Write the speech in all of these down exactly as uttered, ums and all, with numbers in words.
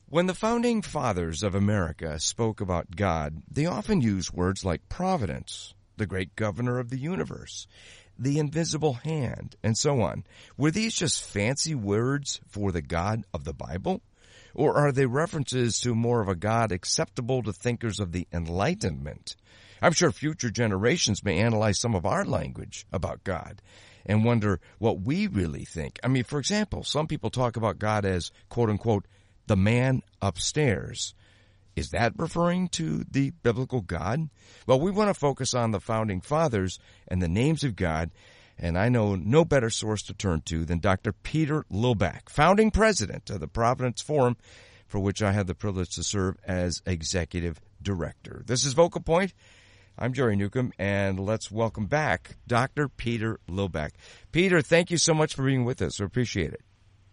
When the founding fathers of America spoke about God, they often used words like providence, the great governor of the universe, the invisible hand, and so on. Were these just fancy words for the God of the Bible? Or are they references to more of a God acceptable to thinkers of the Enlightenment? I'm sure future generations may analyze some of our language about God and wonder what we really think. I mean, for example, some people talk about God as, quote-unquote, the man upstairs. Is that referring to the biblical God? Well, we want to focus on the founding fathers and the names of God, and I know no better source to turn to than Doctor Peter Lillback, founding president of the Providence Forum, for which I had the privilege to serve as executive director. This is Vocal Point. I'm Jerry Newcomb, and let's welcome back Doctor Peter Lillback. Peter, thank you so much for being with us. We appreciate it.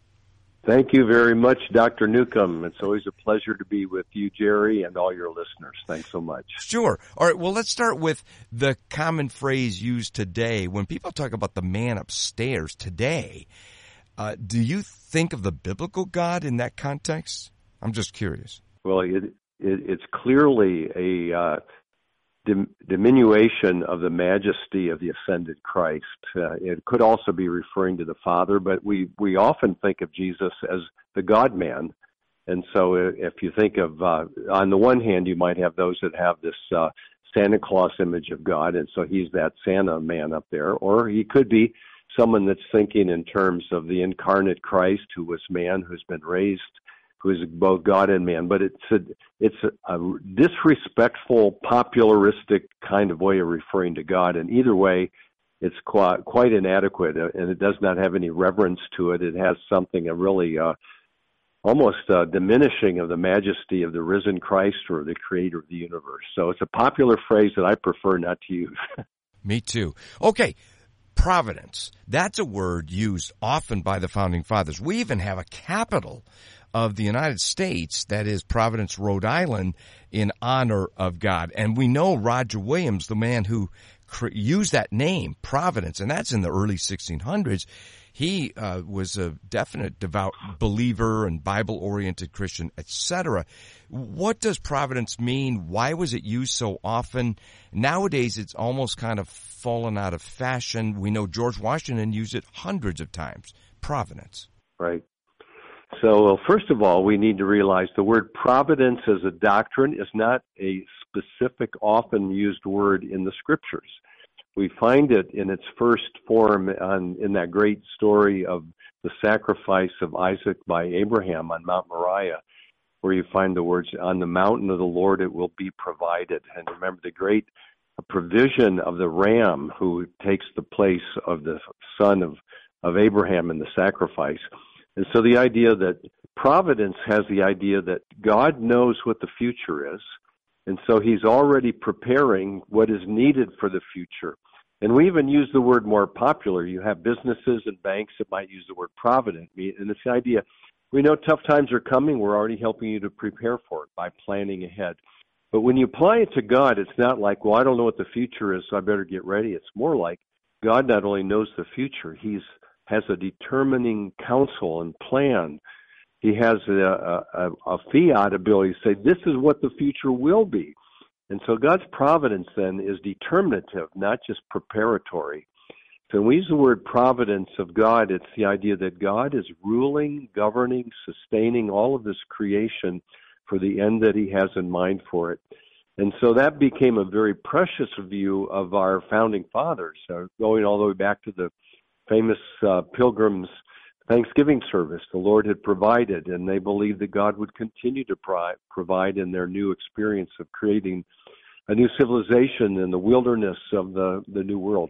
Thank you very much, Doctor Newcomb. It's always a pleasure to be with you, Jerry, and all your listeners. Thanks so much. Sure. All right, well, let's start with the common phrase used today. When people talk about the man upstairs today, uh, do you think of the biblical God in that context? I'm just curious. Well, it, it, it's clearly a uh, dim, diminution of the majesty of the ascended Christ. Uh, it could also be referring to the Father, but we, we often think of Jesus as the God-man. And so if you think of, uh, on the one hand, you might have those that have this uh, Santa Claus image of God, and so he's that Santa man up there. Or he could be someone that's thinking in terms of the incarnate Christ who was man, who's been raised, who is both God and man. But it's a, it's a, a disrespectful, popularistic kind of way of referring to God. And either way, it's quite, quite inadequate, uh, and it does not have any reverence to it. It has something, a really uh, almost uh, diminishing of the majesty of the risen Christ or the creator of the universe. So it's a popular phrase that I prefer not to use. Me too. Okay. Providence. That's a word used often by the founding fathers. We even have a capital of the United States that is Providence, Rhode Island, in honor of God. And we know Roger Williams, the man who cre- used that name, Providence, and that's in the early sixteen hundreds. He uh, was a definite devout believer and Bible-oriented Christian, et cetera. What does Providence mean? Why was it used so often? Nowadays, it's almost kind of fallen out of fashion. We know George Washington used it hundreds of times. Providence. Right. So, well, first of all, we need to realize the word providence as a doctrine is not a specific, often used word in the Scriptures. We find it in its first form on, in that great story of the sacrifice of Isaac by Abraham on Mount Moriah, where you find the words, on the mountain of the Lord it will be provided. And remember the great provision of the ram who takes the place of the son of, of Abraham in the sacrifice. And so the idea that providence has the idea that God knows what the future is, and so he's already preparing what is needed for the future. And we even use the word more popular. You have businesses and banks that might use the word provident. And it's the idea, we know tough times are coming. We're already helping you to prepare for it by planning ahead. But when you apply it to God, it's not like, well, I don't know what the future is, so I better get ready. It's more like God not only knows the future, he's has a determining counsel and plan. He has a, a, a fiat ability to say, this is what the future will be. And so God's providence then is determinative, not just preparatory. So when we use the word providence of God, it's the idea that God is ruling, governing, sustaining all of this creation for the end that he has in mind for it. And so that became a very precious view of our founding fathers, uh, going all the way back to the famous uh, Pilgrims' Thanksgiving service. The Lord had provided, and they believed that God would continue to pro- provide in their new experience of creating a new civilization in the wilderness of the, the New World.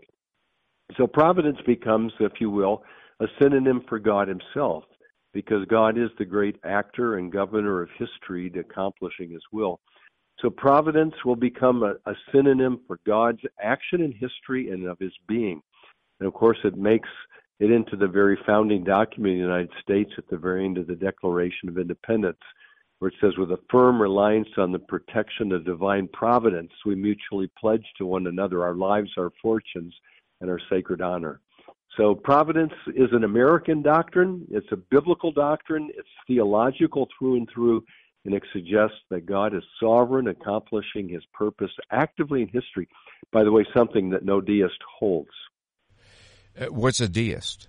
So providence becomes, if you will, a synonym for God himself, because God is the great actor and governor of history to accomplishing his will. So providence will become a, a synonym for God's action in history and of his being. And, of course, it makes it into the very founding document of the United States at the very end of the Declaration of Independence, where it says, with a firm reliance on the protection of divine providence, we mutually pledge to one another our lives, our fortunes, and our sacred honor. So providence is an American doctrine. It's a biblical doctrine. It's theological through and through, and it suggests that God is sovereign, accomplishing his purpose actively in history. By the way, something that no deist holds. Uh, What's a deist?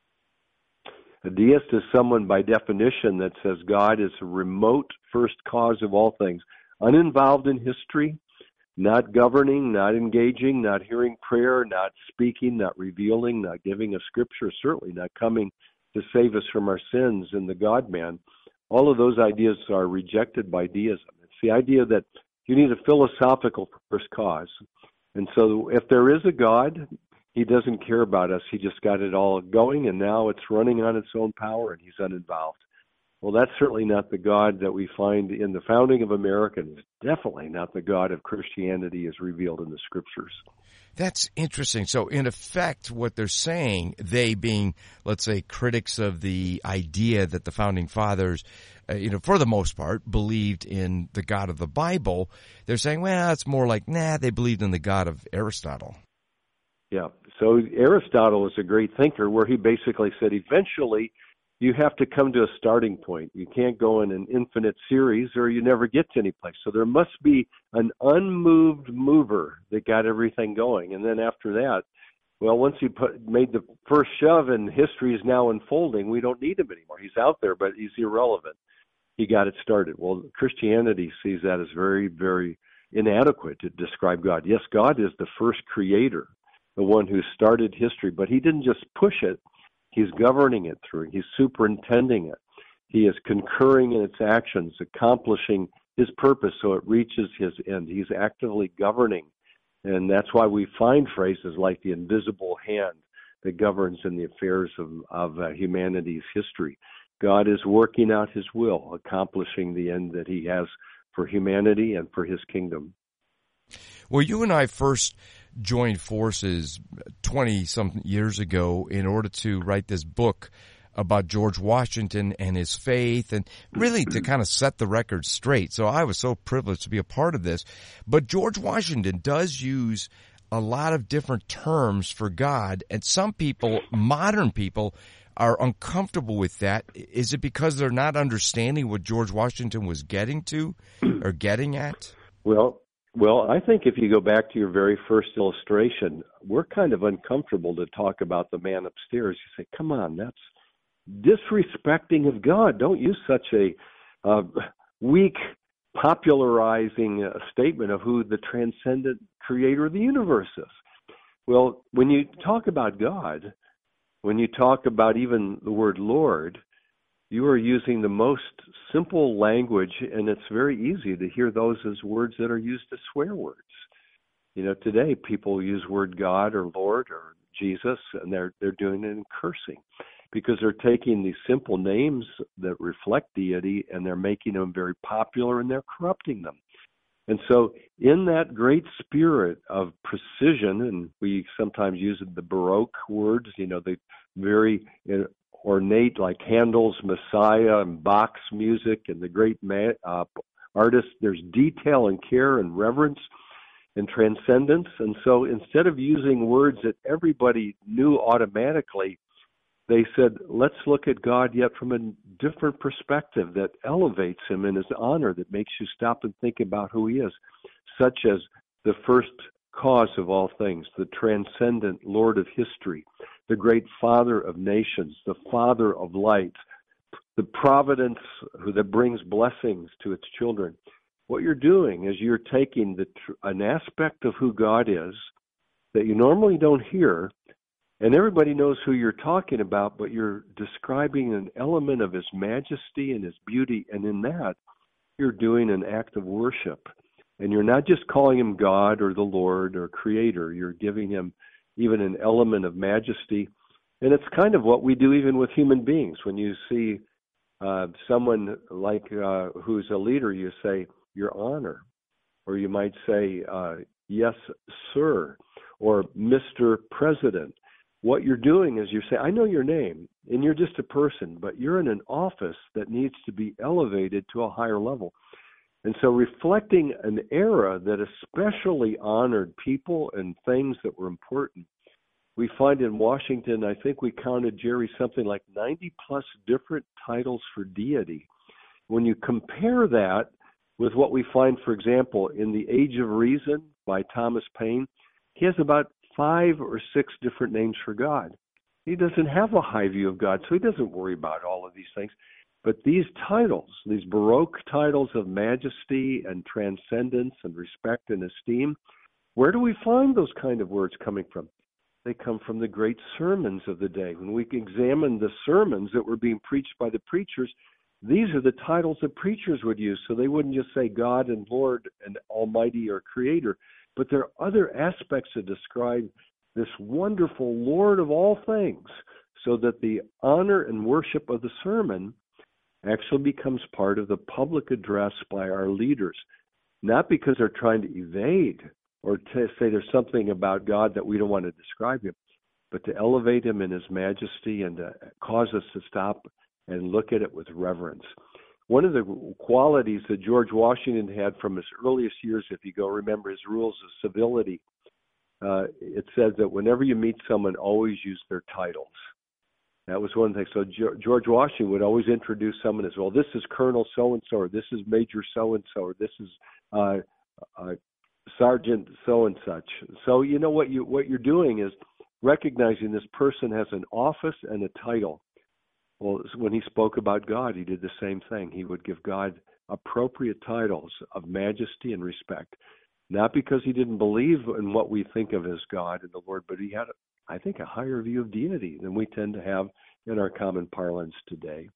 A deist is someone by definition that says God is a remote first cause of all things, uninvolved in history, not governing, not engaging, not hearing prayer, not speaking, not revealing, not giving a scripture, certainly not coming to save us from our sins in the God-man. All of those ideas are rejected by deism. It's the idea that you need a philosophical first cause. And so if there is a God, he doesn't care about us. He just got it all going, and now it's running on its own power, and he's uninvolved. Well, that's certainly not the God that we find in the founding of America, and it's definitely not the God of Christianity as revealed in the Scriptures. That's interesting. So, in effect, what they're saying, they being, let's say, critics of the idea that the founding fathers, uh, you know, for the most part, believed in the God of the Bible, they're saying, well, it's more like, nah, they believed in the God of Aristotle. Yeah. So Aristotle is a great thinker where he basically said eventually you have to come to a starting point. You can't go in an infinite series or you never get to any place. So there must be an unmoved mover that got everything going. And then after that, well, once he put, made the first shove and history is now unfolding, we don't need him anymore. He's out there, but he's irrelevant. He got it started. Well, Christianity sees that as very, very inadequate to describe God. Yes, God is the first creator, the one who started history, but he didn't just push it. He's governing it through. He's superintending it. He is concurring in its actions, accomplishing his purpose so it reaches his end. He's actively governing. And that's why we find phrases like the invisible hand that governs in the affairs of, of uh, humanity's history. God is working out his will, accomplishing the end that he has for humanity and for his kingdom. Well, you and I first joined forces twenty-some years ago in order to write this book about George Washington and his faith, and really to kind of set the record straight. So I was so privileged to be a part of this. But George Washington does use a lot of different terms for God, and some people, modern people, are uncomfortable with that. Is it because they're not understanding what George Washington was getting to or getting at? Well, Well, I think if you go back to your very first illustration, we're kind of uncomfortable to talk about the man upstairs. You say, come on, that's disrespecting of God. Don't use such a uh, weak, popularizing uh, statement of who the transcendent creator of the universe is. Well, when you talk about God, when you talk about even the word Lord, you are using the most simple language, and it's very easy to hear those as words that are used as swear words. You know, today people use word God or Lord or Jesus, and they're they're doing it in cursing because they're taking these simple names that reflect deity and they're making them very popular and they're corrupting them. And so in that great spirit of precision, and we sometimes use the Baroque words, you know, the very ornate, like Handel's Messiah and Bach's music and the great ma- uh, artists, there's detail and care and reverence and transcendence. And so instead of using words that everybody knew automatically, they said, let's look at God yet from a different perspective that elevates him in his honor, that makes you stop and think about who he is, such as the first cause of all things, the transcendent Lord of history, the great Father of nations, the Father of light, the providence that brings blessings to its children. What you're doing is you're taking the, an aspect of who God is that you normally don't hear, and everybody knows who you're talking about, but you're describing an element of his majesty and his beauty, and in that, you're doing an act of worship. And you're not just calling him God or the Lord or Creator. You're giving him even an element of majesty. And it's kind of what we do even with human beings. When you see uh, someone like uh, who's a leader, you say, Your Honor. Or you might say, uh, yes, sir, or Mister President. What you're doing is you're saying, I know your name, and you're just a person, but you're in an office that needs to be elevated to a higher level. And so reflecting an era that especially honored people and things that were important, we find in Washington, I think we counted, Jerry, something like ninety plus different titles for deity. When you compare that with what we find, for example, in The Age of Reason by Thomas Paine, he has about five or six different names for God. He doesn't have a high view of God, so he doesn't worry about all of these things. But these titles, these Baroque titles of majesty and transcendence and respect and esteem, where do we find those kind of words coming from? They come from the great sermons of the day. When we examine the sermons that were being preached by the preachers, these are the titles that preachers would use. So they wouldn't just say God and Lord and Almighty or Creator, but there are other aspects that describe this wonderful Lord of all things, so that the honor and worship of the sermon actually becomes part of the public address by our leaders, not because they're trying to evade or to say there's something about God that we don't want to describe him, but to elevate him in his majesty and to cause us to stop and look at it with reverence. One of the qualities that George Washington had from his earliest years, if you go remember his rules of civility, uh, it says that whenever you meet someone, always use their titles. That was one thing. So George Washington would always introduce someone as, well, this is Colonel so-and-so, or this is Major so-and-so, or this is uh, uh, Sergeant so-and-such. So you know what, you, what you're doing is recognizing this person has an office and a title. Well, when he spoke about God, he did the same thing. He would give God appropriate titles of majesty and respect, not because he didn't believe in what we think of as God and the Lord, but he had, I think, a higher view of deity than we tend to have in our common parlance today.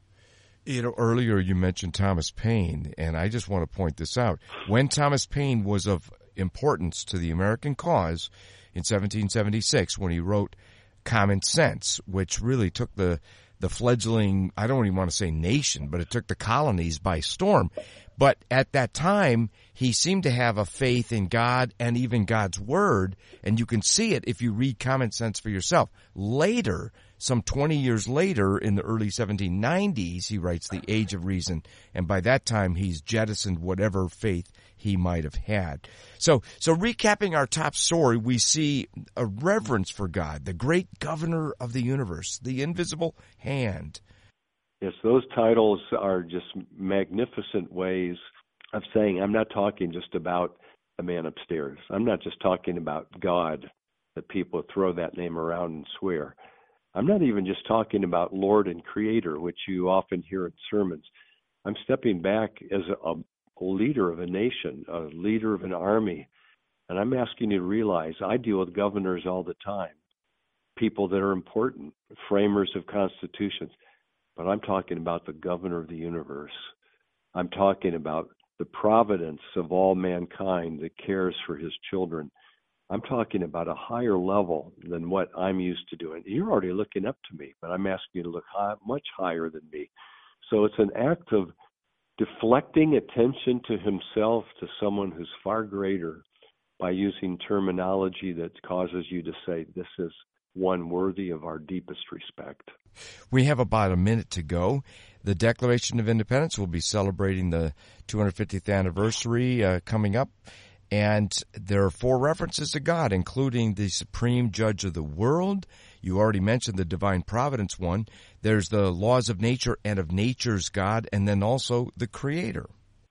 You know, earlier you mentioned Thomas Paine, and I just want to point this out. When Thomas Paine was of importance to the American cause in seventeen seventy-six, when he wrote Common Sense, which really took the the fledgling, I don't even want to say nation, but it took the colonies by storm. But at that time, he seemed to have a faith in God and even God's Word, and you can see it if you read Common Sense for yourself. Later, some twenty years later, in the early seventeen nineties, he writes The Age of Reason, and by that time, he's jettisoned whatever faith he might have had. So, so recapping our top story, we see a reverence for God, the great governor of the universe, the invisible hand. Yes, those titles are just magnificent ways of saying, I'm not talking just about the man upstairs. I'm not just talking about God, that people throw that name around and swear. I'm not even just talking about Lord and Creator, which you often hear in sermons. I'm stepping back as a, a leader of a nation, a leader of an army, and I'm asking you to realize I deal with governors all the time, people that are important, framers of constitutions. But I'm talking about the governor of the universe. I'm talking about the providence of all mankind that cares for his children. I'm talking about a higher level than what I'm used to doing. You're already looking up to me, but I'm asking you to look high, much higher than me. So it's an act of deflecting attention to himself to someone who's far greater by using terminology that causes you to say, this is one worthy of our deepest respect. We have about a minute to go. The Declaration of Independence will be celebrating the two hundred fiftieth anniversary uh, coming up, and there are four references to God, including the supreme judge of the world. You already mentioned the divine providence one. There's the laws of nature and of nature's God, and then also the Creator.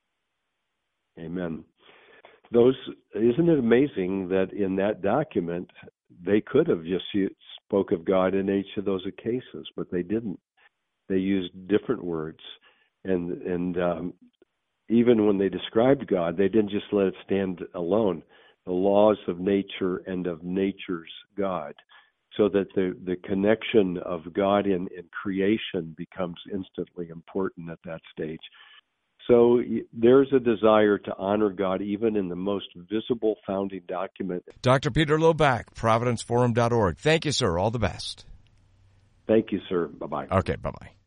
Amen. Those, isn't it amazing that in that document they could have just spoke of God in each of those cases, but they didn't. They used different words, and and um, even when they described God, they didn't just let it stand alone. The laws of nature and of nature's God, so that the the connection of God in, in creation becomes instantly important at that stage. So there's a desire to honor God even in the most visible founding document. Doctor Peter Loback, Providence Forum dot org. Thank you, sir. All the best. Thank you, sir. Bye-bye. Okay, bye-bye.